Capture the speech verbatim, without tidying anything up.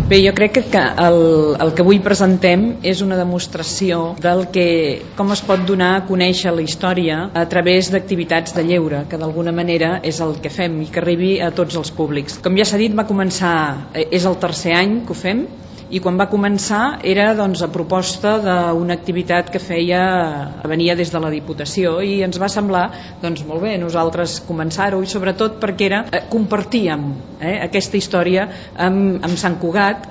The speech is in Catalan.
Bé, jo crec que el, el que avui presentem és una demostració del que, com es pot donar a conèixer la història a través d'activitats de lleure, que d'alguna manera és el que fem i que arribi a tots els públics. Com ja s'ha dit, va començar, és el tercer any que ho fem, i quan va començar era doncs, a proposta d'una activitat que feia venia des de la Diputació i ens va semblar doncs, molt bé nosaltres començar-ho, i sobretot perquè era, eh, compartíem eh, aquesta història amb, amb Sant Cugat,